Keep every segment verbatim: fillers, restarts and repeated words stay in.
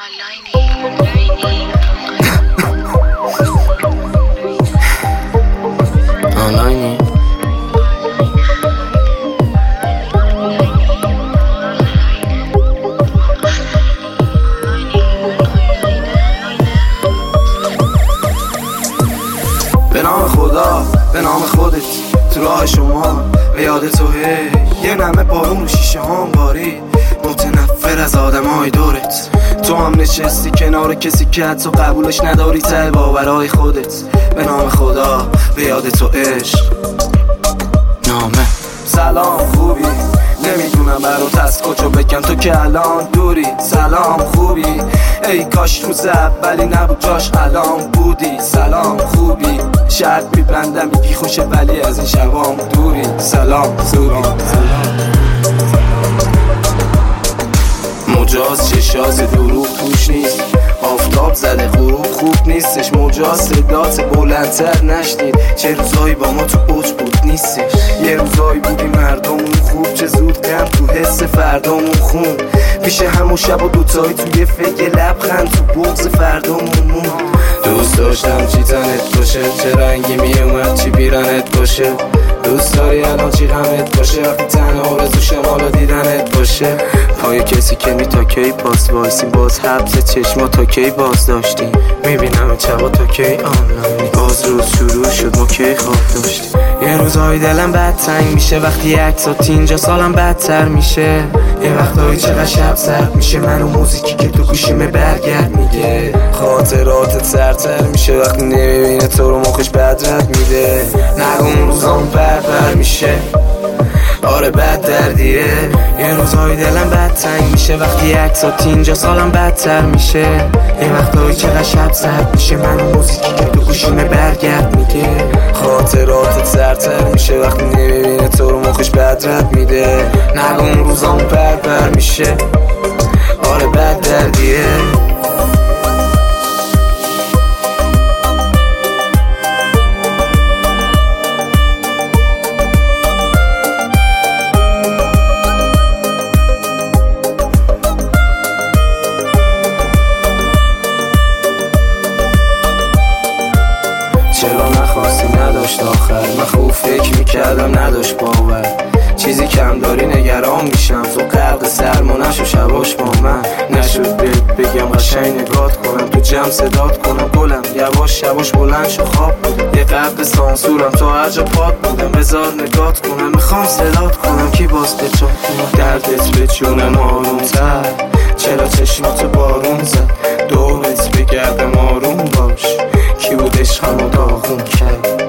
آنلاینی به نام خدا، به نام خودت، تو راه شما به یاد تو هی یه نمه بارون رو شیشه هام بارید، متنفر از آدم های دورت. تو هم نشستی کنار کسی که حتی قبولش نداری ته باورهای خودت. به نام خدا، به یاد تو عشق نامه. سلام خوبی؟ نمیدونم برات از کجا بگم تو که الان دوری. سلام خوبی؟ ای کاش روز اولی نبود جاش الان بودی. سلام خوبی؟ شرط میبندم میگی خوشه ولی از این شبام دوری. سلام خوبی؟ مجاز چشاز دروغ توش نیست، آفتاب زده غروب خوب نیستش. مجاز صدات بلندتر نشنید، چه روزایی با ما تو اوج بود نیستش. یه روزایی بودی مردمون خوب، چه زود غم تو حس فردامون خون. پیش همون شب و دوتایی توی فکر لبخند تو بغض فردامون مون. دوست داشتم چی تنت باشه، چه رنگی میومد چی بیرنت باشه. دوست داری الان چی غمت باشه، وقتی تنها آرزوشم حالا دیدنت باشه. پای کسی که می تا کی پاس وایسی، باز حبس چشما تا کی باز داشتی. میبینم چبا تا کی آنلاینی، باز روز شروع شد ما کی خواب داشتی. یه روزهای دلم بد تنگ میشه وقتی عکسات اینجا، سالم بدتر میشه. یه وقتایی چقدر شب سرد میشه، من و موزیکی که تو گوشیمه برگرد میگه. خاطراتت سرتر میشه وقتی نمیبینه تو رو مخش بدرد میده. نگو اون روزام بر بر میشه، آره بد دردیه. یه روزهای دلم بد تنگ میشه وقتی عکسات اینجا، سالم بدتر میشه. یه وقتایی چقدر شب سرد میشه، من و موزیکی که تو گوشیمه برگرد میگه. خاطراتت سرتر میشه وقتی نمیبینه تو رو مخش بدرد میده. نگو اون روزام بر بر میشه، آره بد دردیه. چرا نخواستی نداشت آخر، من خوب فکر میکردم نداشت باور. چیزی کم داری نگران میشم، تو غرق سرما نشو شباش با من. نشد بهت بگم قشنگ نگات کنم، تو جمع صدات کنم گلم. یواش شباش بلند شو خواب بودم، یه قبل سانسورم تا هر جا پات بودم. بذار نگات کنم، میخوام صدات کنم کی باز به چون دردت به جونم آرومتر. چرا چشمات بارون زد دورت بگردم آروم باش، کی بود عشقمو داغون کرد.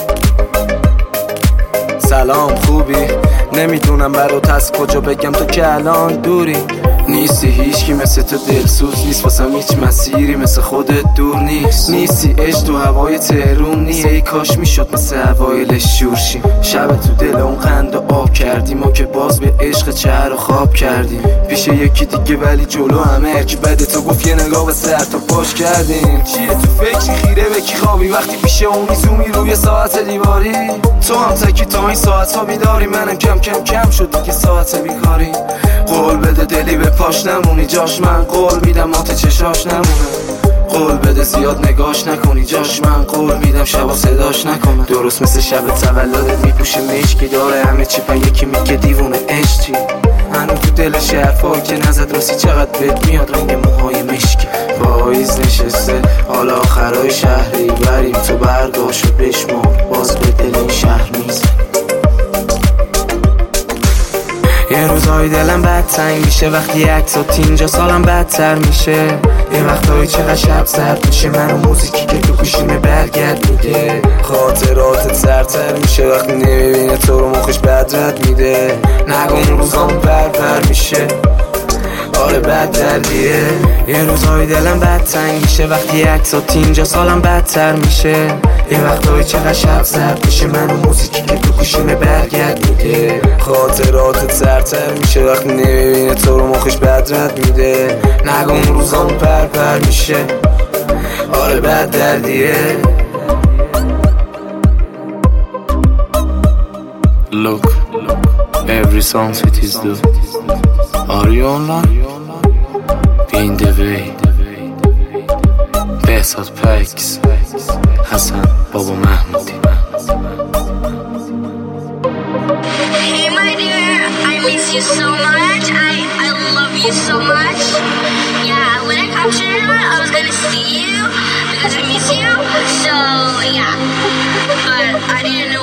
سلام خوبی؟ نمیدونم برات از کجا بگم تو که الان دوری. نیستی هیچکی مثل تو دلسوز نیست، واسم هیچ مسیری مثل خودت دور نیست. نیستی عشق تو هوای تهرون نیست، ای کاش میشد مثل اوایلش شور شیم. شب تو دل اون قند و آب کردیم، ما که باز به عشق چهر و خواب کردیم. پیش یکی دیگه ولی جلو همه که بده تو گفت یه نگاه به سر تا پاش کردیم. چیه تو فکری خیره به کی خوابی، وقتی پیش اونی زومی روی ساعت دیواری. تو هم تکی تا این ساعت ها بیداری، منم کم کم کم شد دیگه ساعت بیکاری. قول بده دلی به پاش نمونی جاش، من قول میدم مات چشاش نمونه. قول بده زیاد نگاش نکنی جاش، من قول میدم شبا صداش نکنه. درست مثل شب تولدت میپوشه مشکی، داره همه چی پا یکی میگه دیوونه عشقی. هنو تو دلش حرفایی که نزد راستی چقدر بهت میاد رنگ موهای مشکی. پاییز نشسته حالا آخرای شهری بریم، تو برگاشو بشمار باز به دل این شهر میزن. یه روزهای دلم بد تنگ میشه وقتی عکسات اینجا، سالم بدتر میشه. یه وقتایی چقدر شب سرد میشه، من و موزیکی که تو گوشیمه برگرد میگه. خاطراتت سرتر میشه وقتی نمیبینه تو رو مخش بدرد میده. نگو اون روزام بر بر میشه، آره بد دردیه. یه روزهای دلم بد تنگ میشه وقتی عکسات اینجا، سالم بدتر میشه. یه وقتایی چقدر شب سرد میشه، من و موزیکی که تو گوشیمه برگرد میگه. خاطراتت سرتر میشه وقتی نمیبینه تو رو مخش بدرد میده. نگو اون روزام بر بر میشه، آره بد دردیه. Look, every song it is do. Are you online? In the way. بهزاد پکس حسن بابا محمودی. Hey my dear, I miss you so much. I, I love you so much. Yeah, when I come to New York, I was gonna see you because I miss you. So yeah, but I didn't know